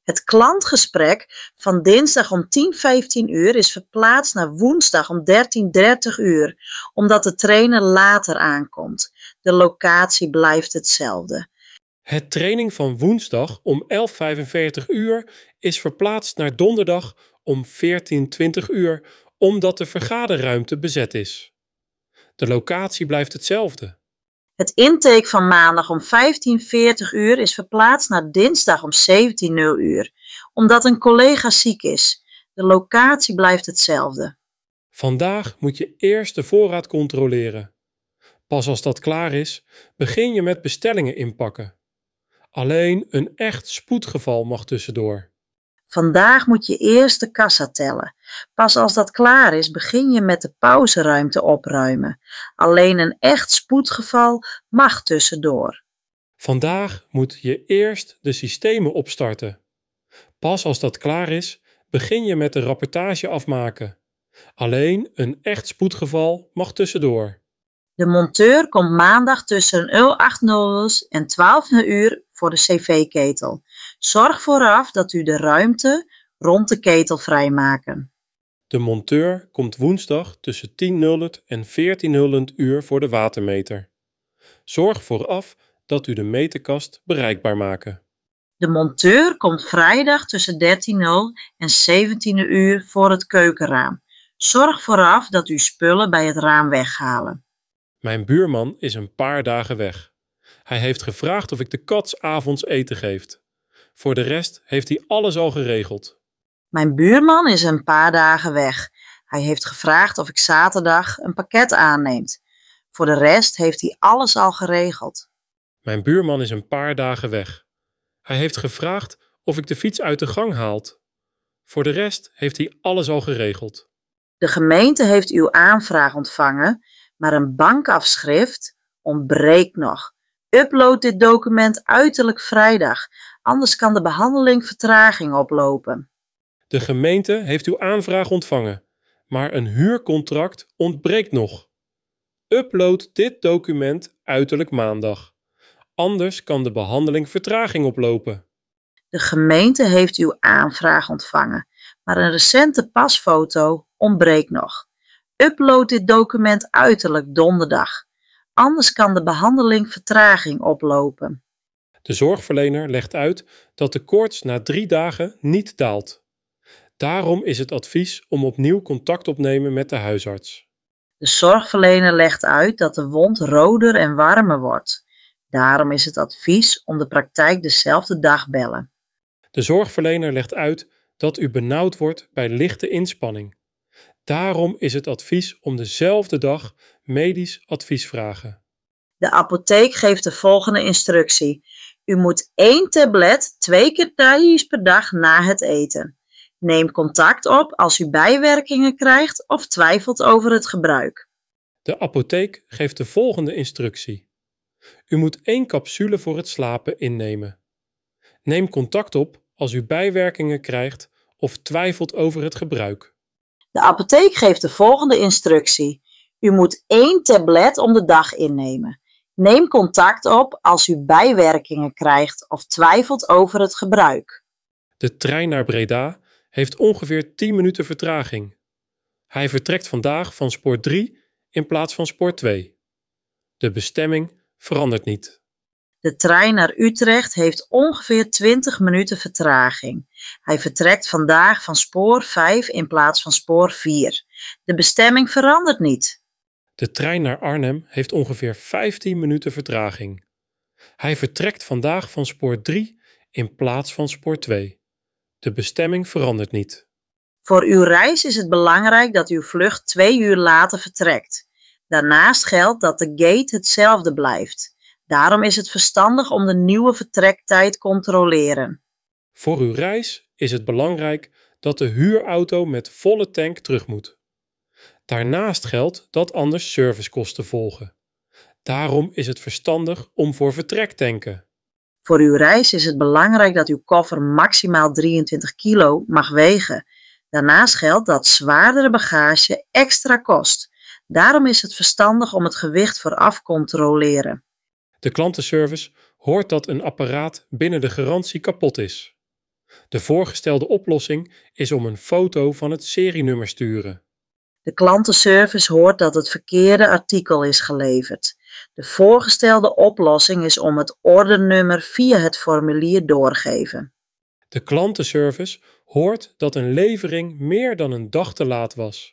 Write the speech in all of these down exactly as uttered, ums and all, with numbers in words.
Het klantgesprek van dinsdag om tien vijftien uur is verplaatst naar woensdag om dertien dertig uur, omdat de trainer later aankomt. De locatie blijft hetzelfde. Het training van woensdag om elf vijfenveertig uur is verplaatst naar donderdag om veertien twintig uur, omdat de vergaderruimte bezet is. De locatie blijft hetzelfde. Het intake van maandag om vijftien veertig uur is verplaatst naar dinsdag om zeventien nul uur, omdat een collega ziek is. De locatie blijft hetzelfde. Vandaag moet je eerst de voorraad controleren. Pas als dat klaar is, begin je met bestellingen inpakken. Alleen een echt spoedgeval mag tussendoor. Vandaag moet je eerst de kassa tellen. Pas als dat klaar is, begin je met de pauzeruimte opruimen. Alleen een echt spoedgeval mag tussendoor. Vandaag moet je eerst de systemen opstarten. Pas als dat klaar is, begin je met de rapportage afmaken. Alleen een echt spoedgeval mag tussendoor. De monteur komt maandag tussen nul acht nul en twaalf uur voor de cv-ketel. Zorg vooraf dat u de ruimte rond de ketel vrijmaken. De monteur komt woensdag tussen tien nul en veertien nul uur voor de watermeter. Zorg vooraf dat u de meterkast bereikbaar maken. De monteur komt vrijdag tussen dertien nul en zeventien uur voor het keukenraam. Zorg vooraf dat u spullen bij het raam weghalen. Mijn buurman is een paar dagen weg. Hij heeft gevraagd of ik de kat 's avonds eten geef. Voor de rest heeft hij alles al geregeld. Mijn buurman is een paar dagen weg. Hij heeft gevraagd of ik zaterdag een pakket aanneemt. Voor de rest heeft hij alles al geregeld. Mijn buurman is een paar dagen weg. Hij heeft gevraagd of ik de fiets uit de gang haalt. Voor de rest heeft hij alles al geregeld. De gemeente heeft uw aanvraag ontvangen, maar een bankafschrift ontbreekt nog. Upload dit document uiterlijk vrijdag, anders kan de behandeling vertraging oplopen. De gemeente heeft uw aanvraag ontvangen, maar een huurcontract ontbreekt nog. Upload dit document uiterlijk maandag, anders kan de behandeling vertraging oplopen. De gemeente heeft uw aanvraag ontvangen, maar een recente pasfoto ontbreekt nog. Upload dit document uiterlijk donderdag, anders kan de behandeling vertraging oplopen. De zorgverlener legt uit dat de koorts na drie dagen niet daalt. Daarom is het advies om opnieuw contact opnemen met de huisarts. De zorgverlener legt uit dat de wond roder en warmer wordt. Daarom is het advies om de praktijk dezelfde dag bellen. De zorgverlener legt uit dat u benauwd wordt bij lichte inspanning. Daarom is het advies om dezelfde dag medisch advies vragen. De apotheek geeft de volgende instructie. U moet één tablet twee keer tijdens per dag na het eten. Neem contact op als u bijwerkingen krijgt of twijfelt over het gebruik. De apotheek geeft de volgende instructie. U moet één capsule voor het slapen innemen. Neem contact op als u bijwerkingen krijgt of twijfelt over het gebruik. De apotheek geeft de volgende instructie. U moet één tablet om de dag innemen. Neem contact op als u bijwerkingen krijgt of twijfelt over het gebruik. De trein naar Breda heeft ongeveer tien minuten vertraging. Hij vertrekt vandaag van spoor drie in plaats van spoor twee. De bestemming verandert niet. De trein naar Utrecht heeft ongeveer twintig minuten vertraging. Hij vertrekt vandaag van spoor vijf in plaats van spoor vier. De bestemming verandert niet. De trein naar Arnhem heeft ongeveer vijftien minuten vertraging. Hij vertrekt vandaag van spoor drie in plaats van spoor twee. De bestemming verandert niet. Voor uw reis is het belangrijk dat uw vlucht twee uur later vertrekt. Daarnaast geldt dat de gate hetzelfde blijft. Daarom is het verstandig om de nieuwe vertrektijd te controleren. Voor uw reis is het belangrijk dat de huurauto met volle tank terug moet. Daarnaast geldt dat anders servicekosten volgen. Daarom is het verstandig om voor vertrek tanken. Voor uw reis is het belangrijk dat uw koffer maximaal drieëntwintig kilo mag wegen. Daarnaast geldt dat zwaardere bagage extra kost. Daarom is het verstandig om het gewicht vooraf te controleren. De klantenservice hoort dat een apparaat binnen de garantie kapot is. De voorgestelde oplossing is om een foto van het serienummer sturen. De klantenservice hoort dat het verkeerde artikel is geleverd. De voorgestelde oplossing is om het ordenummer via het formulier doorgeven. De klantenservice hoort dat een levering meer dan een dag te laat was.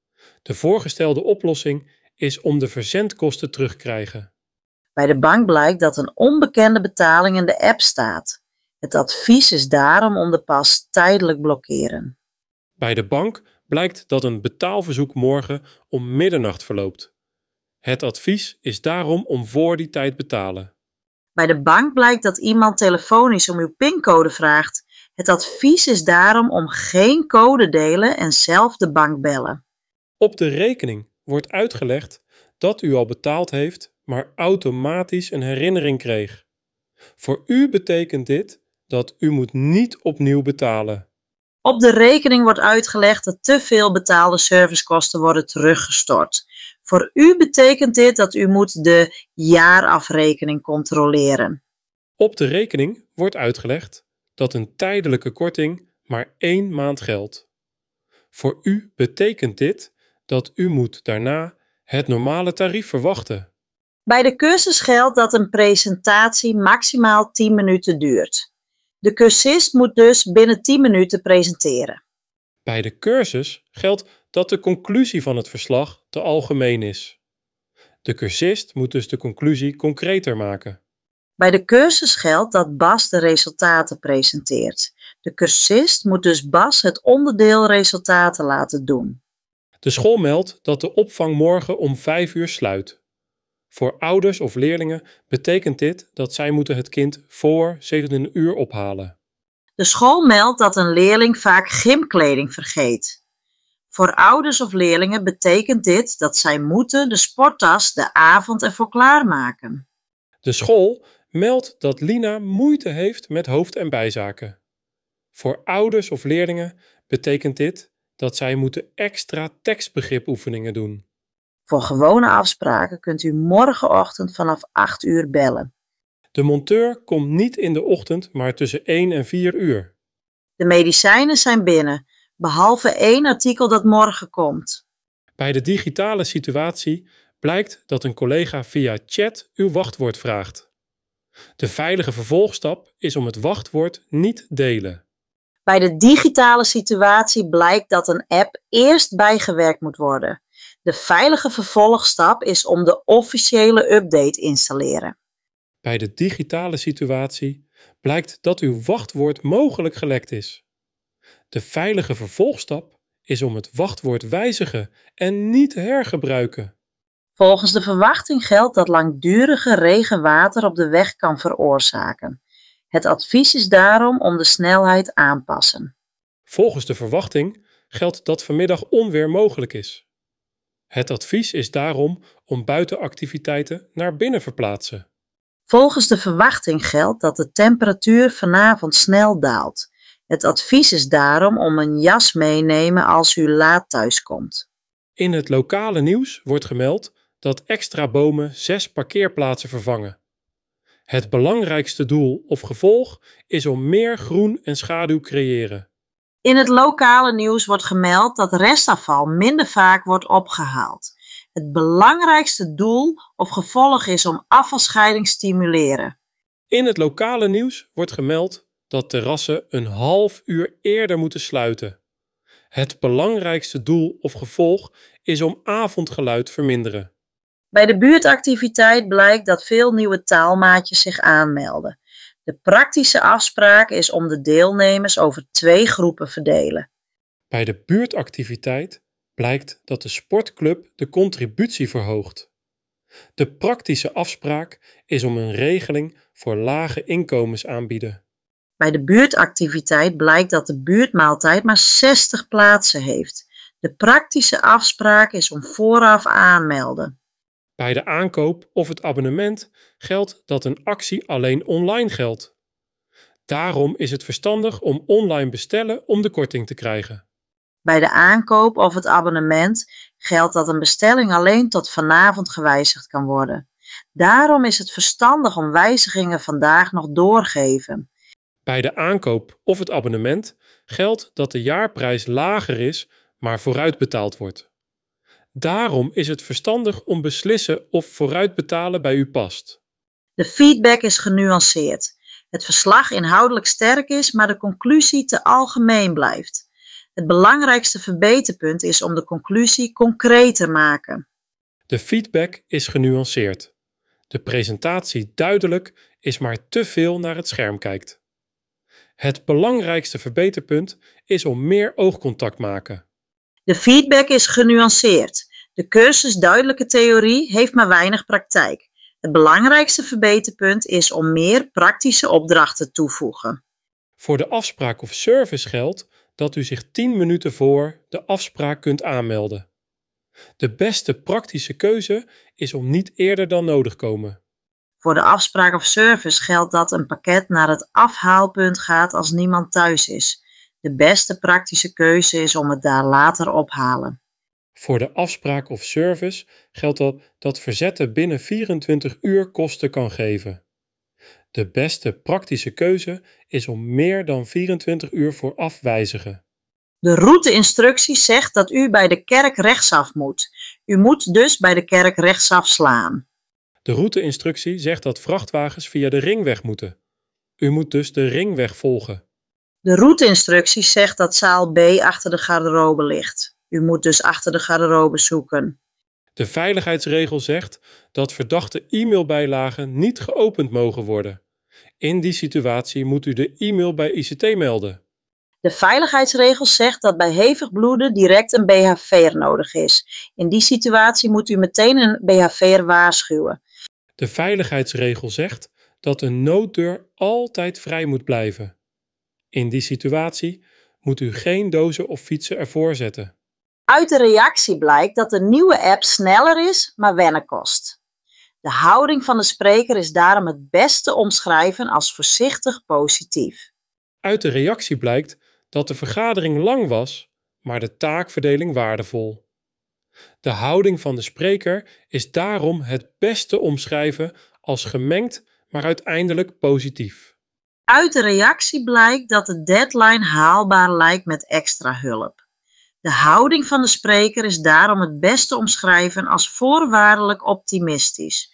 De voorgestelde oplossing is om de verzendkosten terugkrijgen. Bij de bank blijkt dat een onbekende betaling in de app staat. Het advies is daarom om de pas tijdelijk blokkeren. Bij de bank blijkt dat een betaalverzoek morgen om middernacht verloopt. Het advies is daarom om voor die tijd betalen. Bij de bank blijkt dat iemand telefonisch om uw pincode vraagt. Het advies is daarom om geen code delen en zelf de bank bellen. Op de rekening wordt uitgelegd dat u al betaald heeft, maar automatisch een herinnering kreeg. Voor u betekent dit dat u moet niet opnieuw betalen. Op de rekening wordt uitgelegd dat te veel betaalde servicekosten worden teruggestort. Voor u betekent dit dat u moet de jaarafrekening controleren. Op de rekening wordt uitgelegd dat een tijdelijke korting maar één maand geldt. Voor u betekent dit dat u moet daarna het normale tarief verwachten. Bij de cursus geldt dat een presentatie maximaal tien minuten duurt. De cursist moet dus binnen tien minuten presenteren. Bij de cursus geldt dat de conclusie van het verslag te algemeen is. De cursist moet dus de conclusie concreter maken. Bij de cursus geldt dat Bas de resultaten presenteert. De cursist moet dus Bas het onderdeel resultaten laten doen. De school meldt dat de opvang morgen om vijf uur sluit. Voor ouders of leerlingen betekent dit dat zij moeten het kind voor zeventien uur ophalen. De school meldt dat een leerling vaak gymkleding vergeet. Voor ouders of leerlingen betekent dit dat zij moeten de sporttas de avond ervoor klaarmaken. De school meldt dat Lina moeite heeft met hoofd- en bijzaken. Voor ouders of leerlingen betekent dit dat zij moeten extra tekstbegripoefeningen doen. Voor gewone afspraken kunt u morgenochtend vanaf acht uur bellen. De monteur komt niet in de ochtend, maar tussen één en vier uur. De medicijnen zijn binnen, behalve één artikel dat morgen komt. Bij de digitale situatie blijkt dat een collega via chat uw wachtwoord vraagt. De veilige vervolgstap is om het wachtwoord niet delen. Bij de digitale situatie blijkt dat een app eerst bijgewerkt moet worden. De veilige vervolgstap is om de officiële update installeren. Bij de digitale situatie blijkt dat uw wachtwoord mogelijk gelekt is. De veilige vervolgstap is om het wachtwoord wijzigen en niet hergebruiken. Volgens de verwachting geldt dat langdurige regenwater op de weg kan veroorzaken. Het advies is daarom om de snelheid aanpassen. Volgens de verwachting geldt dat vanmiddag onweer mogelijk is. Het advies is daarom om buitenactiviteiten naar binnen verplaatsen. Volgens de verwachting geldt dat de temperatuur vanavond snel daalt. Het advies is daarom om een jas meenemen als u laat thuiskomt. In het lokale nieuws wordt gemeld dat extra bomen zes parkeerplaatsen vervangen. Het belangrijkste doel of gevolg is om meer groen en schaduw creëren. In het lokale nieuws wordt gemeld dat restafval minder vaak wordt opgehaald. Het belangrijkste doel of gevolg is om afvalscheiding stimuleren. In het lokale nieuws wordt gemeld dat terrassen een half uur eerder moeten sluiten. Het belangrijkste doel of gevolg is om avondgeluid verminderen. Bij de buurtactiviteit blijkt dat veel nieuwe taalmaatjes zich aanmelden. De praktische afspraak is om de deelnemers over twee groepen verdelen. Bij de buurtactiviteit blijkt dat de sportclub de contributie verhoogt. De praktische afspraak is om een regeling voor lage inkomens aanbieden. Bij de buurtactiviteit blijkt dat de buurtmaaltijd maar zestig plaatsen heeft. De praktische afspraak is om vooraf aanmelden. Bij de aankoop of het abonnement geldt dat een actie alleen online geldt. Daarom is het verstandig om online bestellen om de korting te krijgen. Bij de aankoop of het abonnement geldt dat een bestelling alleen tot vanavond gewijzigd kan worden. Daarom is het verstandig om wijzigingen vandaag nog doorgeven. Bij de aankoop of het abonnement geldt dat de jaarprijs lager is, maar vooruitbetaald wordt. Daarom is het verstandig om beslissen of vooruitbetalen bij u past. De feedback is genuanceerd. Het verslag inhoudelijk sterk is, maar de conclusie te algemeen blijft. Het belangrijkste verbeterpunt is om de conclusie concreet te maken. De feedback is genuanceerd. De presentatie duidelijk is maar te veel naar het scherm kijkt. Het belangrijkste verbeterpunt is om meer oogcontact maken. De feedback is genuanceerd. De cursus duidelijke theorie heeft maar weinig praktijk. Het belangrijkste verbeterpunt is om meer praktische opdrachten toevoegen. Voor de afspraak of service geldt dat u zich tien minuten voor de afspraak kunt aanmelden. De beste praktische keuze is om niet eerder dan nodig komen. Voor de afspraak of service geldt dat een pakket naar het afhaalpunt gaat als niemand thuis is. De beste praktische keuze is om het daar later ophalen. Voor de afspraak of service geldt dat dat verzetten binnen vierentwintig uur kosten kan geven. De beste praktische keuze is om meer dan vierentwintig uur vooraf wijzigen. De routeinstructie zegt dat u bij de kerk rechtsaf moet. U moet dus bij de kerk rechtsaf slaan. De routeinstructie zegt dat vrachtwagens via de ringweg moeten. U moet dus de ringweg volgen. De routeinstructie zegt dat zaal B achter de garderobe ligt. U moet dus achter de garderobe zoeken. De veiligheidsregel zegt dat verdachte e-mailbijlagen niet geopend mogen worden. In die situatie moet u de e-mail bij I C T melden. De veiligheidsregel zegt dat bij hevig bloeden direct een B H V'er nodig is. In die situatie moet u meteen een B H V'er waarschuwen. De veiligheidsregel zegt dat een nooddeur altijd vrij moet blijven. In die situatie moet u geen dozen of fietsen ervoor zetten. Uit de reactie blijkt dat de nieuwe app sneller is, maar wennen kost. De houding van de spreker is daarom het beste omschrijven als voorzichtig positief. Uit de reactie blijkt dat de vergadering lang was, maar de taakverdeling waardevol. De houding van de spreker is daarom het beste omschrijven als gemengd, maar uiteindelijk positief. Uit de reactie blijkt dat de deadline haalbaar lijkt met extra hulp. De houding van de spreker is daarom het beste omschrijven als voorwaardelijk optimistisch.